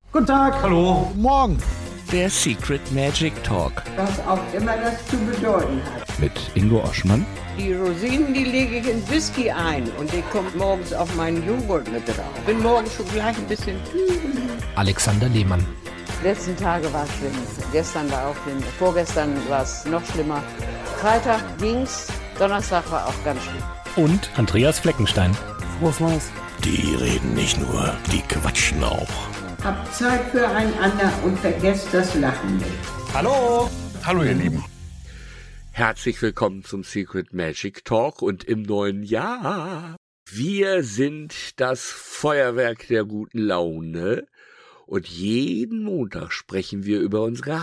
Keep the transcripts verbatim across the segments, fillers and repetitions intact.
Guten Tag. Hallo. Guten Morgen. Der Secret Magic Talk. Was auch immer das zu bedeuten hat. Mit Ingo Oschmann. Die Rosinen, die lege ich in Whisky ein und die kommt morgens auf meinen Joghurt mit drauf. Bin morgens schon gleich ein bisschen... Alexander Lehmann. Die letzten Tage war es schlimm. Gestern war auch schlimm. Vorgestern war es noch schlimmer. Freitag ging's. Donnerstag war auch ganz schlimm. Und Andreas Fleckenstein. Frohes Neues. Die reden nicht nur, die quatschen auch. Habt Zeit füreinander und vergesst das Lachen nicht. Hallo. Hallo ihr Lieben. Herzlich willkommen zum Secret Magic Talk und im neuen Jahr. Wir sind das Feuerwerk der guten Laune und jeden Montag sprechen wir über unsere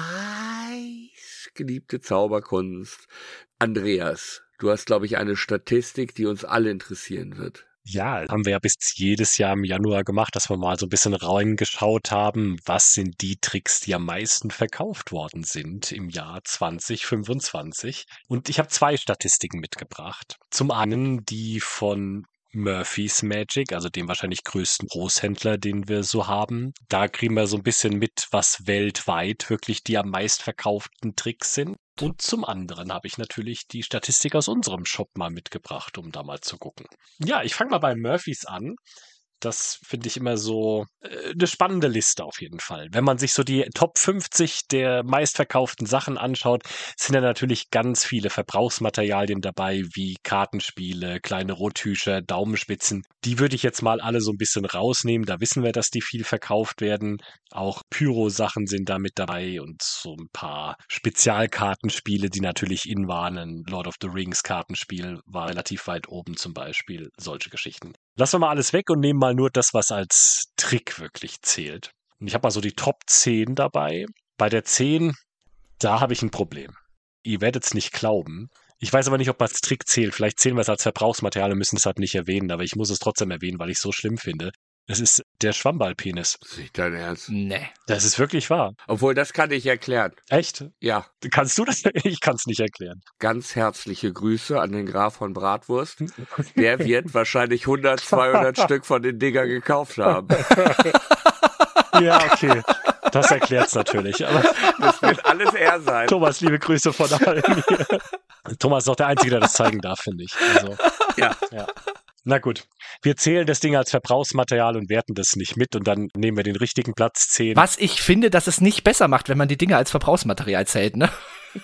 heiß geliebte Zauberkunst. Andreas, du hast, glaube ich, eine Statistik, die uns alle interessieren wird. Ja, haben wir ja bis jedes Jahr im Januar gemacht, dass wir mal so ein bisschen reingeschaut haben, was sind die Tricks, die am meisten verkauft worden sind im Jahr zwanzig fünfundzwanzig. Und ich habe zwei Statistiken mitgebracht. Zum einen die von Murphy's Magic, also dem wahrscheinlich größten Großhändler, den wir so haben. Da kriegen wir so ein bisschen mit, was weltweit wirklich die am meistverkauften Tricks sind. Und zum anderen habe ich natürlich die Statistik aus unserem Shop mal mitgebracht, um da mal zu gucken. Ja, ich fange mal bei Murphy's an. Das finde ich immer so äh, eine spannende Liste auf jeden Fall. Wenn man sich so die Top fünfzig der meistverkauften Sachen anschaut, sind da natürlich ganz viele Verbrauchsmaterialien dabei, wie Kartenspiele, kleine Rottücher, Daumenspitzen. Die würde ich jetzt mal alle so ein bisschen rausnehmen. Da wissen wir, dass die viel verkauft werden. Auch Pyro-Sachen sind da mit dabei und so ein paar Spezialkartenspiele, die natürlich in waren. Ein Lord of the Rings Kartenspiel war relativ weit oben zum Beispiel. Solche Geschichten. Lassen wir mal alles weg und nehmen mal nur das, was als Trick wirklich zählt. Und ich habe mal so die Top zehn dabei. Bei der zehn, da habe ich ein Problem. Ihr werdet es nicht glauben. Ich weiß aber nicht, ob man als Trick zählt. Vielleicht zählen wir es als Verbrauchsmaterial und müssen es halt nicht erwähnen. Aber ich muss es trotzdem erwähnen, weil ich es so schlimm finde. Es ist der Schwammballpenis. Das ist nicht dein Ernst? Nee. Das ist wirklich wahr. Obwohl, das kann ich erklären. Echt? Ja. Kannst du das? Ich kann es nicht erklären. Ganz herzliche Grüße an den Graf von Bratwurst. Der wird wahrscheinlich hundert, zweihundert Stück von den Dinger gekauft haben. Ja, okay. Das erklärt's natürlich. Aber das wird alles er sein. Thomas, liebe Grüße von allen hier. Thomas ist doch der Einzige, der das zeigen darf, finde ich. Also, ja. ja. Na gut, wir zählen das Ding als Verbrauchsmaterial und werten das nicht mit und dann nehmen wir den richtigen Platz zehn. Was ich finde, dass es nicht besser macht, wenn man die Dinge als Verbrauchsmaterial zählt, ne?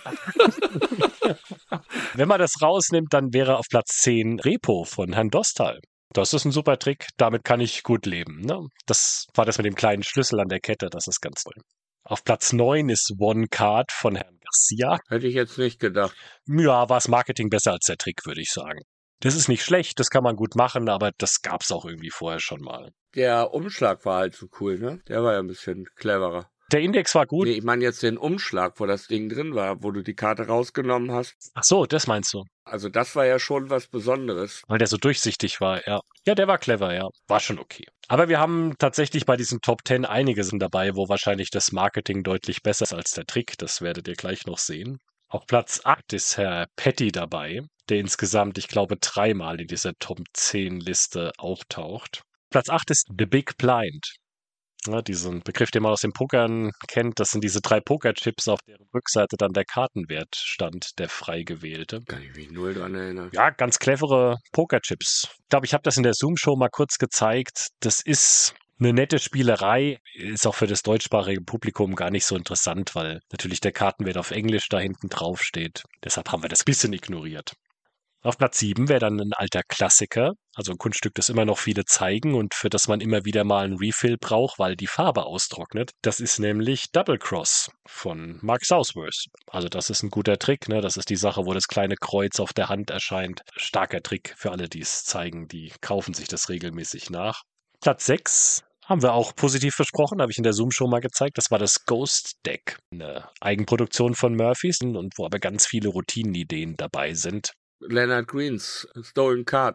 Wenn man das rausnimmt, dann wäre auf Platz zehn Repo von Herrn Dostal. Das ist ein super Trick, damit kann ich gut leben. Ne? Das war das mit dem kleinen Schlüssel an der Kette, das ist ganz toll. Auf Platz neun ist One Card von Herrn Garcia. Hätte ich jetzt nicht gedacht. Ja, war das Marketing besser als der Trick, würde ich sagen. Das ist nicht schlecht, das kann man gut machen, aber das gab's auch irgendwie vorher schon mal. Der Umschlag war halt so cool, ne? Der war ja ein bisschen cleverer. Der Index war gut. Nee, ich meine jetzt den Umschlag, wo das Ding drin war, wo du die Karte rausgenommen hast. Ach so, das meinst du. Also das war ja schon was Besonderes. Weil der so durchsichtig war, ja. Ja, der war clever, ja. War schon okay. Aber wir haben tatsächlich bei diesen Top zehn einige sind dabei, wo wahrscheinlich das Marketing deutlich besser ist als der Trick. Das werdet ihr gleich noch sehen. Auf Platz acht ist Herr Petty dabei, der insgesamt, ich glaube, dreimal in dieser Top zehn Liste auftaucht. Platz acht ist The Big Blind. Ja, diesen Begriff, den man aus dem Pokern kennt, das sind diese drei Pokerchips, auf deren Rückseite dann der Kartenwert stand, der frei gewählte. Kann ich mich null dran erinnern. Ja, ganz clevere Pokerchips. Ich glaube, ich habe das in der Zoom-Show mal kurz gezeigt. Das ist eine nette Spielerei, ist auch für das deutschsprachige Publikum gar nicht so interessant, weil natürlich der Kartenwert auf Englisch da hinten drauf steht. Deshalb haben wir das ein bisschen ignoriert. Auf Platz sieben wäre dann ein alter Klassiker, also ein Kunststück, das immer noch viele zeigen und für das man immer wieder mal ein Refill braucht, weil die Farbe austrocknet. Das ist nämlich Double Cross von Mark Southworth. Also das ist ein guter Trick, ne? Das ist die Sache, wo das kleine Kreuz auf der Hand erscheint. Starker Trick für alle, die es zeigen, die kaufen sich das regelmäßig nach. Platz sechs haben wir auch positiv besprochen, habe ich in der Zoom-Show mal gezeigt. Das war das Ghost Deck, eine Eigenproduktion von Murphys und wo aber ganz viele Routinenideen dabei sind. Leonard Greens Stolen Card, ne?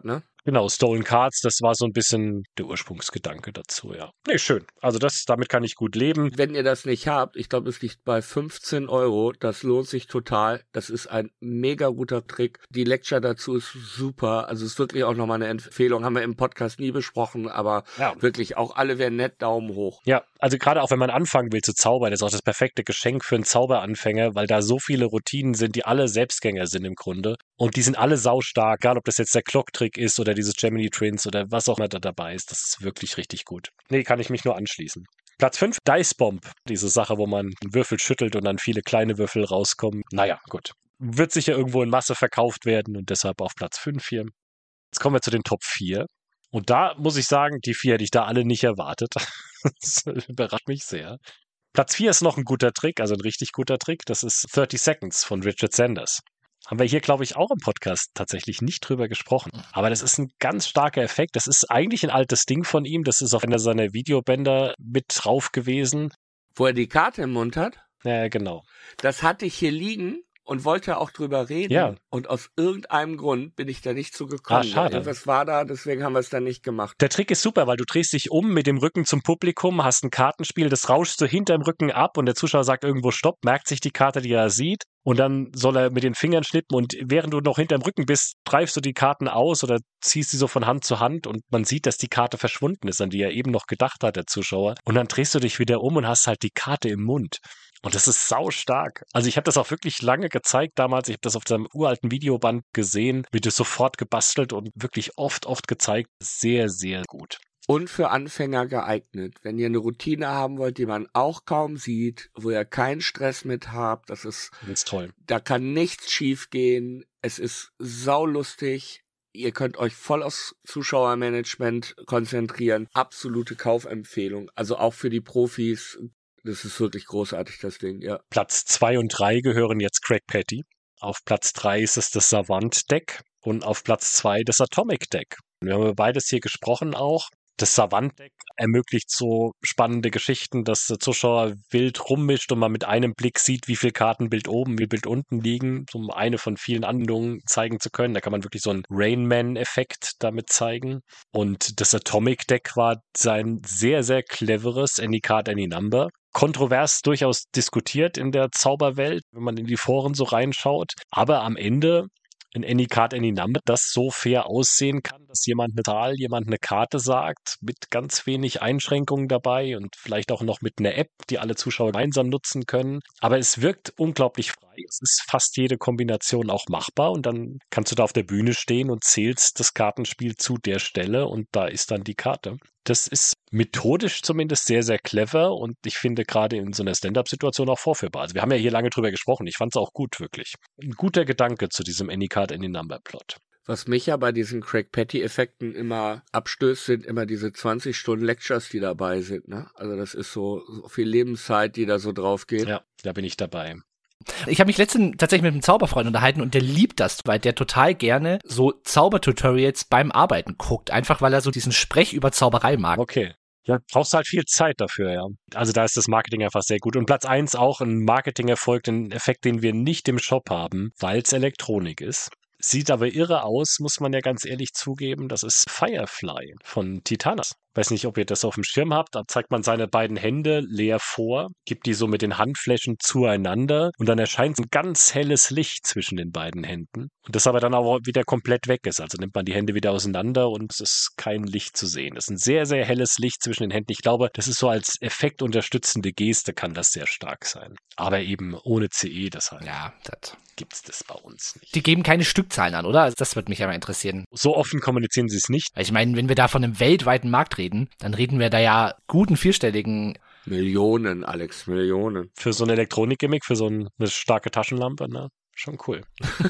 Genau, Stolen Cards, das war so ein bisschen der Ursprungsgedanke dazu, ja. Nee, schön. Also das, damit kann ich gut leben. Wenn ihr das nicht habt, ich glaube, es liegt bei fünfzehn Euro. Das lohnt sich total. Das ist ein mega guter Trick. Die Lecture dazu ist super. Also es ist wirklich auch nochmal eine Empfehlung. Haben wir im Podcast nie besprochen, aber Ja. wirklich auch alle wären nett, Daumen hoch. Ja, also gerade auch wenn man anfangen will zu zaubern, ist auch das perfekte Geschenk für einen Zauberanfänger, weil da so viele Routinen sind, die alle Selbstgänger sind im Grunde. Und die sind alle saustark, egal ob das jetzt der Clock-Trick ist oder dieses Gemini Twins oder was auch immer da dabei ist. Das ist wirklich richtig gut. Nee, kann ich mich nur anschließen. Platz fünf, Dice Bomb. Diese Sache, wo man einen Würfel schüttelt und dann viele kleine Würfel rauskommen. Naja, gut. Wird sicher irgendwo in Masse verkauft werden und deshalb auf Platz fünf hier. Jetzt kommen wir zu den Top vier. Und da muss ich sagen, die vier hätte ich da alle nicht erwartet. Das überrascht mich sehr. Platz vier ist noch ein guter Trick, also ein richtig guter Trick. Das ist thirty Seconds von Richard Sanders. Haben wir hier, glaube ich, auch im Podcast tatsächlich nicht drüber gesprochen. Aber das ist ein ganz starker Effekt. Das ist eigentlich ein altes Ding von ihm. Das ist auf einer seiner Videobänder mit drauf gewesen. Wo er die Karte im Mund hat, Ja, genau. das hatte ich hier liegen und wollte auch drüber reden. Ja. Und aus irgendeinem Grund bin ich da nicht zu gekommen. Ah, schade. Irgendwas war da, deswegen haben wir es dann nicht gemacht. Der Trick ist super, weil du drehst dich um mit dem Rücken zum Publikum, hast ein Kartenspiel, das rauscht so hinterm Rücken ab und der Zuschauer sagt irgendwo Stopp, merkt sich die Karte, die er sieht und dann soll er mit den Fingern schnippen und während du noch hinterm Rücken bist, treibst du die Karten aus oder ziehst sie so von Hand zu Hand und man sieht, dass die Karte verschwunden ist, an die er eben noch gedacht hat, der Zuschauer. Und dann drehst du dich wieder um und hast halt die Karte im Mund. Und das ist sau stark. Also ich habe das auch wirklich lange gezeigt damals. Ich habe das auf seinem uralten Videoband gesehen, wird es sofort gebastelt und wirklich oft, oft gezeigt. Sehr, sehr gut. Und für Anfänger geeignet. Wenn ihr eine Routine haben wollt, die man auch kaum sieht, wo ihr keinen Stress mit habt, das ist, Das ist toll. da kann nichts schief gehen. Es ist saulustig. Ihr könnt euch voll aufs Zuschauermanagement konzentrieren. Absolute Kaufempfehlung. Also auch für die Profis. Das ist wirklich großartig, das Ding, ja. Platz zwei und drei gehören jetzt Craig Petty. Auf Platz drei ist es das Savant-Deck und auf Platz zwei das Atomic-Deck. Wir haben über beides hier gesprochen auch. Das Savant-Deck ermöglicht so spannende Geschichten, dass der Zuschauer wild rummischt und man mit einem Blick sieht, wie viele Karten Bild oben, wie Bild unten liegen, um eine von vielen Anwendungen zeigen zu können. Da kann man wirklich so einen Rain-Man-Effekt damit zeigen. Und das Atomic-Deck war sein sehr, sehr cleveres Any Card, Any Number. Kontrovers durchaus diskutiert in der Zauberwelt, wenn man in die Foren so reinschaut. Aber am Ende in Any Card, Any Number, das so fair aussehen kann, dass jemand eine Zahl, jemand eine Karte sagt, mit ganz wenig Einschränkungen dabei und vielleicht auch noch mit einer App, die alle Zuschauer gemeinsam nutzen können. Aber es wirkt unglaublich frei. Es ist fast jede Kombination auch machbar und dann kannst du da auf der Bühne stehen und zählst das Kartenspiel zu der Stelle und da ist dann die Karte. Das ist methodisch zumindest sehr, sehr clever und ich finde gerade in so einer Stand-Up-Situation auch vorführbar. Also wir haben ja hier lange drüber gesprochen. Ich fand es auch gut, wirklich. Ein guter Gedanke zu diesem Any Card, Any Number Plot. Was mich ja bei diesen Craig Petty-Effekten immer abstößt, sind immer diese zwanzig Stunden Lectures, die dabei sind. Ne? Also das ist so, so viel Lebenszeit, die da so drauf geht. Ja, da bin ich dabei. Ich habe mich letztens tatsächlich mit einem Zauberfreund unterhalten und der liebt das, weil der total gerne so Zaubertutorials beim Arbeiten guckt. Einfach weil er so diesen Sprech über Zauberei mag. Okay. Ja, brauchst halt viel Zeit dafür, ja. Also da ist das Marketing einfach sehr gut. Und Platz eins auch ein Marketing-Erfolg, ein Effekt, den wir nicht im Shop haben, weil es Elektronik ist. Sieht aber irre aus, muss man ja ganz ehrlich zugeben. Das ist Firefly von Titanas. Weiß nicht, ob ihr das auf dem Schirm habt. Da zeigt man seine beiden Hände leer vor, gibt die so mit den Handflächen zueinander und dann erscheint ein ganz helles Licht zwischen den beiden Händen. Und das aber dann auch wieder komplett weg ist. Also nimmt man die Hände wieder auseinander und es ist kein Licht zu sehen. Es ist ein sehr, sehr helles Licht zwischen den Händen. Ich glaube, das ist so als effektunterstützende Geste kann das sehr stark sein. Aber eben ohne C E, das heißt. Ja, das. Gibt's das bei uns nicht. Die geben keine Stückzahlen an, oder? Also das würde mich ja mal interessieren. So offen kommunizieren sie es nicht. Weil ich meine, wenn wir da von einem weltweiten Markt reden, dann reden wir da ja guten vierstelligen. Millionen, Alex, Millionen. Für so ein Elektronik-Gimmick, für so ein, eine starke Taschenlampe, ne? Schon cool.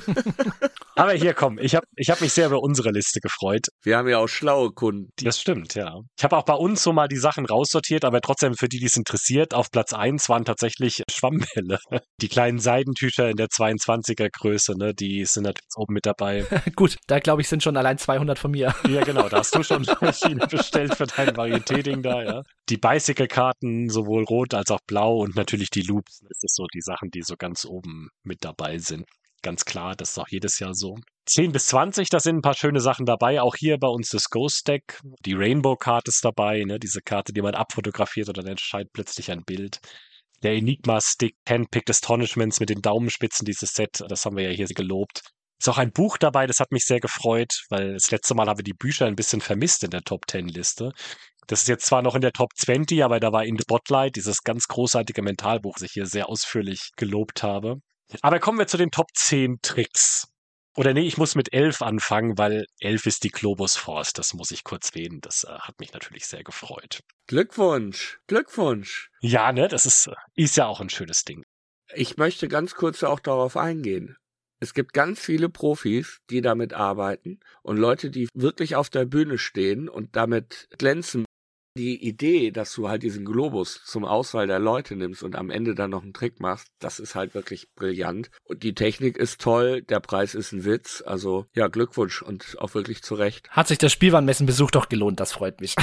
Aber hier, komm, ich habe ich hab mich sehr über unsere Liste gefreut. Wir haben ja auch schlaue Kunden. Das stimmt, ja. Ich habe auch bei uns so mal die Sachen raussortiert, aber trotzdem für die, die es interessiert, auf Platz eins waren tatsächlich Schwammbälle. Die kleinen Seidentücher in der zweiundzwanziger Größe, ne, die sind natürlich oben mit dabei. Gut, da glaube ich, sind schon allein zweihundert von mir. Ja, genau, da hast du schon Maschine bestellt für dein Varieté-Ding da, ja. Die Bicycle-Karten, sowohl rot als auch blau und natürlich die Loops. Das ist so die Sachen, die so ganz oben mit dabei sind. ganz klar, das ist auch jedes Jahr so. zehn bis zwanzig, da sind ein paar schöne Sachen dabei. Auch hier bei uns das Ghost Deck. Die Rainbow Card ist dabei, ne? Diese Karte, die man abfotografiert und dann entscheidet plötzlich ein Bild. Der Enigma Stick, Handpicked Astonishments mit den Daumenspitzen, dieses Set, das haben wir ja hier gelobt. Ist auch ein Buch dabei, das hat mich sehr gefreut, weil das letzte Mal haben wir die Bücher ein bisschen vermisst in der Top zehn Liste. Das ist jetzt zwar noch in der Top zwanzig, aber da war In the Spotlight, dieses ganz großartige Mentalbuch, das ich hier sehr ausführlich gelobt habe. Aber kommen wir zu den Top zehn Tricks. Oder nee, ich muss mit elf anfangen, weil elf ist die Globus Force. Das muss ich kurz erwähnen. Das äh, hat mich natürlich sehr gefreut. Glückwunsch, Glückwunsch. Ja, ne, das ist, ist ja auch ein schönes Ding. Ich möchte ganz kurz auch darauf eingehen. Es gibt ganz viele Profis, die damit arbeiten und Leute, die wirklich auf der Bühne stehen und damit glänzen. Die Idee, dass du halt diesen Globus zum Auswahl der Leute nimmst und am Ende dann noch einen Trick machst, das ist halt wirklich brillant. Und die Technik ist toll, der Preis ist ein Witz. Also ja, Glückwunsch und auch wirklich zu Recht. Hat sich der Spielwarenmessenbesuch doch gelohnt, das freut mich.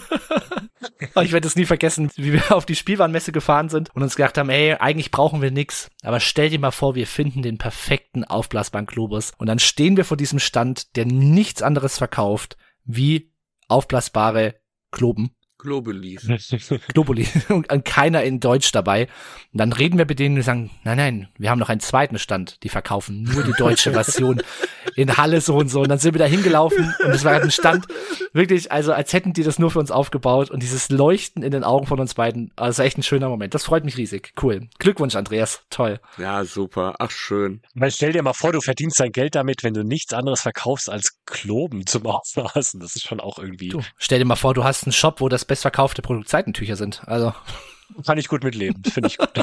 Ich werde es nie vergessen, wie wir auf die Spielwarenmesse gefahren sind und uns gedacht haben, ey, eigentlich brauchen wir nix. Aber stell dir mal vor, wir finden den perfekten aufblasbaren Globus. Und dann stehen wir vor diesem Stand, der nichts anderes verkauft, wie aufblasbare Globen. Globulis. Globuli. Und keiner in Deutsch dabei. Und dann reden wir mit denen und sagen, nein, nein, wir haben noch einen zweiten Stand. Die verkaufen nur die deutsche Version in Halle so und so. Und dann sind wir da hingelaufen und es war ein Stand, wirklich, also als hätten die das nur für uns aufgebaut. Und dieses Leuchten in den Augen von uns beiden, also das war echt ein schöner Moment. Das freut mich riesig. Cool. Glückwunsch, Andreas. Toll. Ja, super. Ach, schön. Weil stell dir mal vor, du verdienst dein Geld damit, wenn du nichts anderes verkaufst als Kloben zum Aufblasen. Das ist schon auch irgendwie... Du, stell dir mal vor, du hast einen Shop, wo das bestverkaufte Produkt Seitentücher sind. Also kann ich gut mitleben, finde ich gut.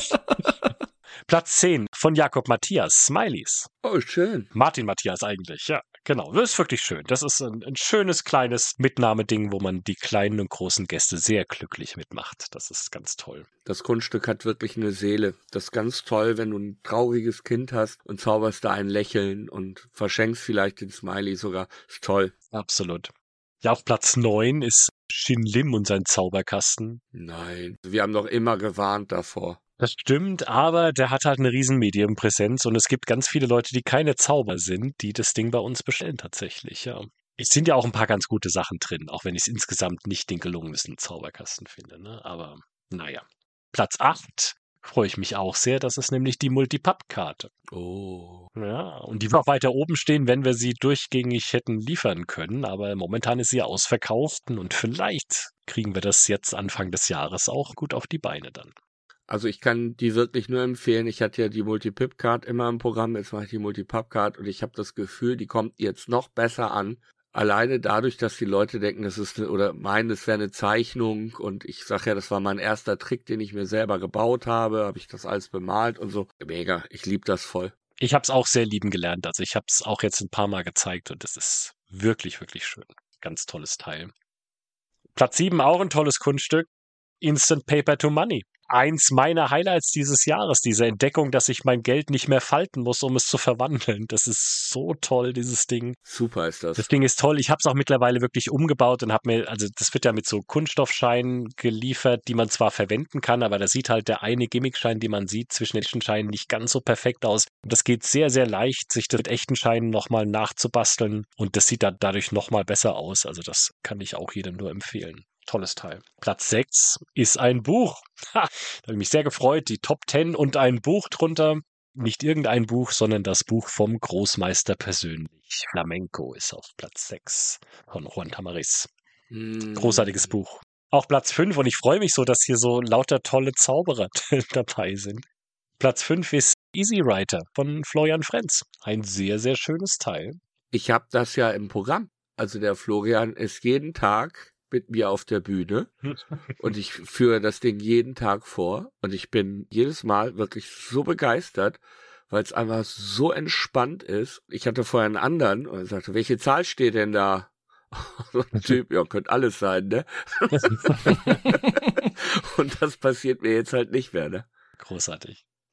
Platz zehn von Jakob Matthias, Smileys. Oh, schön. Martin Matthias eigentlich, ja, genau. Das ist wirklich schön. Das ist ein, ein schönes, kleines Mitnahmeding, wo man die kleinen und großen Gäste sehr glücklich mitmacht. Das ist ganz toll. Das Kunststück hat wirklich eine Seele. Das ist ganz toll, wenn du ein trauriges Kind hast und zauberst da ein Lächeln und verschenkst vielleicht den Smiley sogar. Ist toll. Absolut. Ja, auf Platz neun ist Shin Lim und sein Zauberkasten. Nein, wir haben doch immer gewarnt davor. Das stimmt, aber der hat halt eine riesen Medienpräsenz und es gibt ganz viele Leute, die keine Zauber sind, die das Ding bei uns bestellen tatsächlich, ja. Es sind ja auch ein paar ganz gute Sachen drin, auch wenn ich es insgesamt nicht den gelungensten Zauberkasten finde, ne? Aber naja. Platz acht freue ich mich auch sehr, das ist nämlich die Multipapp-Karte. Oh. Ja, und die wird auch weiter oben stehen, wenn wir sie durchgängig hätten liefern können, aber momentan ist sie ausverkauft und vielleicht kriegen wir das jetzt Anfang des Jahres auch gut auf die Beine dann. Also ich kann die wirklich nur empfehlen. Ich hatte ja die Multipip-Card immer im Programm, jetzt mache ich die Multipap-Card und ich habe das Gefühl, die kommt jetzt noch besser an. Alleine dadurch, dass die Leute denken, das ist eine, oder meinen, das wäre eine Zeichnung und ich sage ja, das war mein erster Trick, den ich mir selber gebaut habe, habe ich das alles bemalt und so. Mega, ich liebe das voll. Ich habe es auch sehr lieben gelernt, also ich habe es auch jetzt ein paar Mal gezeigt und es ist wirklich, wirklich schön. Ganz tolles Teil. Platz sieben, auch ein tolles Kunststück, Instant Paper to Money. Eins meiner Highlights dieses Jahres, diese Entdeckung, dass ich mein Geld nicht mehr falten muss, um es zu verwandeln. Das ist so toll, dieses Ding. Super ist das. Das Ding ist toll. Ich habe es auch mittlerweile wirklich umgebaut und habe mir, also das wird ja mit so Kunststoffscheinen geliefert, die man zwar verwenden kann, aber da sieht halt der eine Gimmickschein, den man sieht, zwischen den echten Scheinen nicht ganz so perfekt aus. Und das geht sehr, sehr leicht, sich das mit echten Scheinen nochmal nachzubasteln und das sieht dann dadurch nochmal besser aus. Also das kann ich auch jedem nur empfehlen. Tolles Teil. Platz sechs ist ein Buch. Ha, da habe ich mich sehr gefreut. Die Top zehn und ein Buch drunter. Nicht irgendein Buch, sondern das Buch vom Großmeister persönlich. Flamenco ist auf Platz sechs von Juan Tamariz. Mm. Großartiges Buch. Auch Platz fünf und ich freue mich so, dass hier so lauter tolle Zauberer dabei sind. Platz fünf ist Easy Writer von Florian Frenz. Ein sehr, sehr schönes Teil. Ich habe das ja im Programm. Also der Florian ist jeden Tag mit mir auf der Bühne und ich führe das Ding jeden Tag vor und ich bin jedes Mal wirklich so begeistert, weil es einfach so entspannt ist. Ich hatte vorher einen anderen und er sagte, welche Zahl steht denn da? So ein Typ, ja, könnte alles sein, ne? Und das passiert mir jetzt halt nicht mehr, ne? Großartig.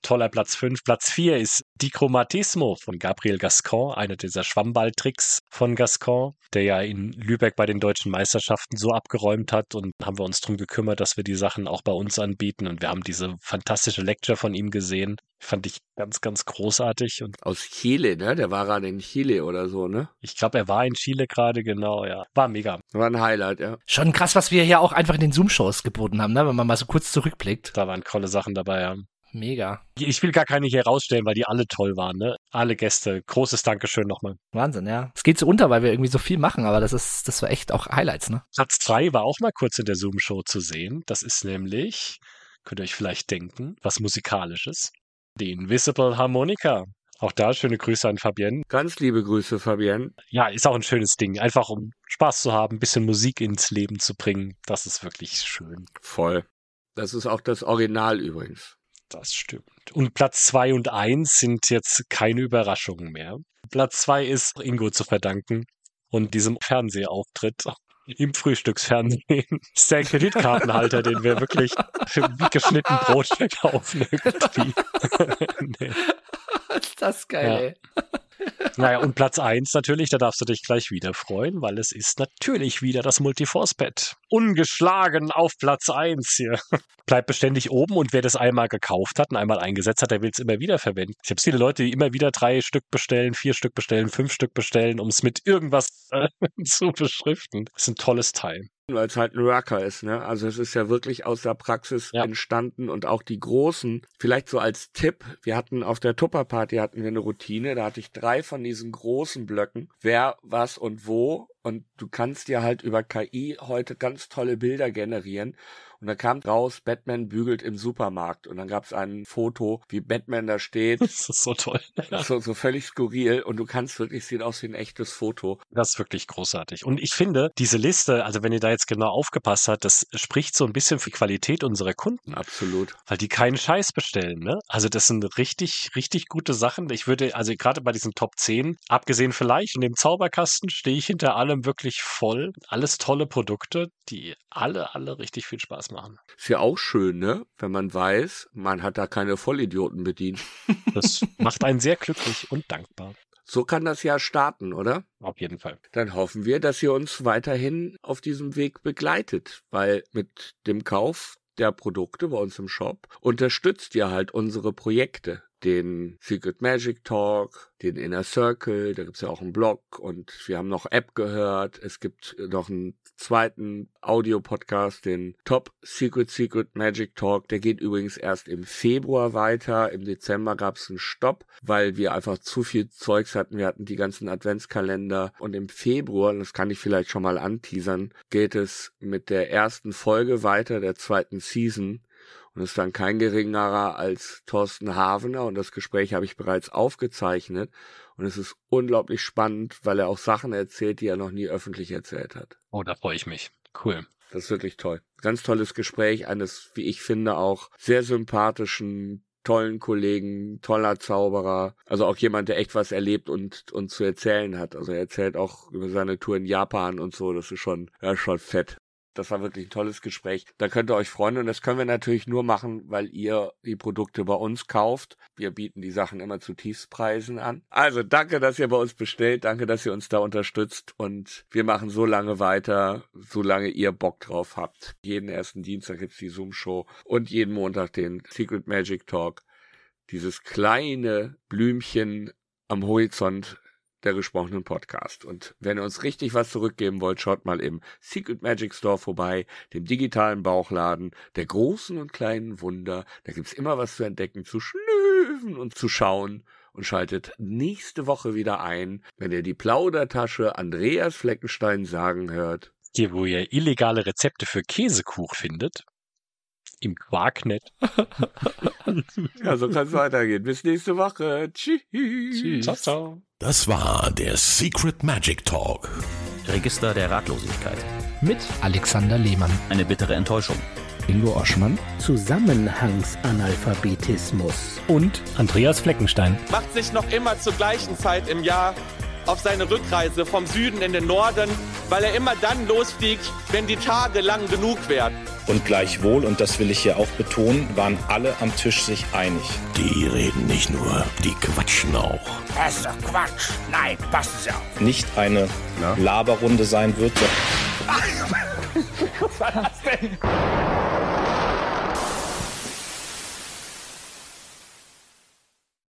toller Platz fünf. Platz vier ist Dichromatismo von Gabriel Gascon, einer dieser Schwammballtricks von Gascon, der ja in Lübeck bei den deutschen Meisterschaften so abgeräumt hat, und haben wir uns darum gekümmert, dass wir die Sachen auch bei uns anbieten, und wir haben diese fantastische Lecture von ihm gesehen. Fand ich ganz, ganz großartig. Und aus Chile, ne? Der war gerade in Chile oder so, ne? Ich glaube, er war in Chile gerade, genau, ja. War mega. War ein Highlight, ja. Schon krass, was wir hier auch einfach in den Zoom-Shows geboten haben, ne? Wenn man mal so kurz zurückblickt. Da waren tolle Sachen dabei, ja. Mega. Ich will gar keine hier rausstellen, weil die alle toll waren, ne? Alle Gäste. Großes Dankeschön nochmal. Wahnsinn, ja. Es geht so unter, weil wir irgendwie so viel machen, aber das ist, das war echt auch Highlights, ne? Platz drei war auch mal kurz in der Zoom-Show zu sehen. Das ist nämlich, könnt ihr euch vielleicht denken, was Musikalisches. Die Invisible Harmonica. Auch da schöne Grüße an Fabienne. Ganz liebe Grüße, Fabienne. Ja, ist auch ein schönes Ding. Einfach um Spaß zu haben, ein bisschen Musik ins Leben zu bringen. Das ist wirklich schön. Voll. Das ist auch das Original übrigens. Das stimmt. Und Platz zwei und eins sind jetzt keine Überraschungen mehr. Platz zwei ist Ingo zu verdanken und diesem Fernsehauftritt im Frühstücksfernsehen. Ist der Kreditkartenhalter, den wir wirklich für wie geschnitten Brot verkaufen irgendwie. Nee. Ist das geil, ja. ey. Naja, und Platz eins natürlich, da darfst du dich gleich wieder freuen, weil es ist natürlich wieder das Multiforce-Pad. Ungeschlagen auf Platz eins hier. Bleibt beständig oben, und wer das einmal gekauft hat und einmal eingesetzt hat, der will es immer wieder verwenden. Ich habe viele Leute, die immer wieder drei Stück bestellen, vier Stück bestellen, fünf Stück bestellen, um es mit irgendwas äh, zu beschriften. Das ist ein tolles Teil. Weil es halt ein Worker ist, ne? Also es ist ja wirklich aus der Praxis ja. entstanden, und auch die Großen, vielleicht so als Tipp, wir hatten auf der Tupperparty hatten wir eine Routine, da hatte ich drei von diesen großen Blöcken, wer, was und wo, und du kannst dir halt über K I heute ganz tolle Bilder generieren. Und da kam raus, Batman bügelt im Supermarkt. Und dann gab es ein Foto, wie Batman da steht. Das ist so toll. So, so völlig skurril. Und du kannst wirklich, sieht aus wie ein echtes Foto. Das ist wirklich großartig. Und ich finde, diese Liste, also wenn ihr da jetzt genau aufgepasst habt, das spricht so ein bisschen für die Qualität unserer Kunden. Absolut. Weil die keinen Scheiß bestellen, ne? Also das sind richtig, richtig gute Sachen. Ich würde, also gerade bei diesen Top zehn, abgesehen vielleicht in dem Zauberkasten, stehe ich hinter allem wirklich voll. Alles tolle Produkte, die alle, alle richtig viel Spaß machen. Machen. Ist ja auch schön, ne? Wenn man weiß, man hat da keine Vollidioten bedient. Das macht einen sehr glücklich und dankbar. So kann das ja starten, oder? Auf jeden Fall. Dann hoffen wir, dass ihr uns weiterhin auf diesem Weg begleitet, weil mit dem Kauf der Produkte bei uns im Shop unterstützt ihr halt unsere Projekte. Den Secret Magic Talk, den Inner Circle, da gibt's ja auch einen Blog, und wir haben noch App gehört. Es gibt noch einen zweiten Audio-Podcast, den Top Secret Secret Magic Talk. Der geht übrigens erst im Februar weiter. Im Dezember gab's einen Stopp, weil wir einfach zu viel Zeugs hatten. Wir hatten die ganzen Adventskalender. Und im Februar, das kann ich vielleicht schon mal anteasern, geht es mit der ersten Folge weiter, der zweiten Season. Und es ist dann kein geringerer als Thorsten Havener, und das Gespräch habe ich bereits aufgezeichnet. Und es ist unglaublich spannend, weil er auch Sachen erzählt, die er noch nie öffentlich erzählt hat. Oh, da freue ich mich. Cool. Das ist wirklich toll. Ganz tolles Gespräch eines, wie ich finde, auch sehr sympathischen, tollen Kollegen, toller Zauberer. Also auch jemand, der echt was erlebt und, und zu erzählen hat. Also er erzählt auch über seine Tour in Japan und so. Das ist schon, ja, schon fett. Das war wirklich ein tolles Gespräch. Da könnt ihr euch freuen, und das können wir natürlich nur machen, weil ihr die Produkte bei uns kauft. Wir bieten die Sachen immer zu Tiefstpreisen an. Also danke, dass ihr bei uns bestellt. Danke, dass ihr uns da unterstützt, und wir machen so lange weiter, solange ihr Bock drauf habt. Jeden ersten Dienstag gibt's die Zoom-Show und jeden Montag den Secret Magic Talk. Dieses kleine Blümchen am Horizont der gesprochenen Podcast. Und wenn ihr uns richtig was zurückgeben wollt, schaut mal im Secret Magic Store vorbei, dem digitalen Bauchladen der großen und kleinen Wunder. Da gibt's immer was zu entdecken, zu schnüffeln und zu schauen. Und schaltet nächste Woche wieder ein, wenn ihr die Plaudertasche Andreas Fleckenstein sagen hört. Hier, wo ihr illegale Rezepte für Käsekuch findet. Im Quarknet. Ja, so kann es weitergehen. Bis nächste Woche. Tschüss. Tschüss. Ciao, ciao. Das war der Secret Magic Talk. Register der Ratlosigkeit. Mit Alexander Lehmann. Eine bittere Enttäuschung. Ingo Oschmann. Zusammenhangsanalphabetismus. Und Andreas Fleckenstein. Macht sich noch immer zur gleichen Zeit im Jahr auf seine Rückreise vom Süden in den Norden, weil er immer dann losfliegt, wenn die Tage lang genug werden. Und gleichwohl, und das will ich hier auch betonen, waren alle am Tisch sich einig. Die reden nicht nur, die quatschen auch. Das ist doch Quatsch. Nein, passen Sie auf. Nicht eine Na? Laberrunde sein wird. Was war das denn?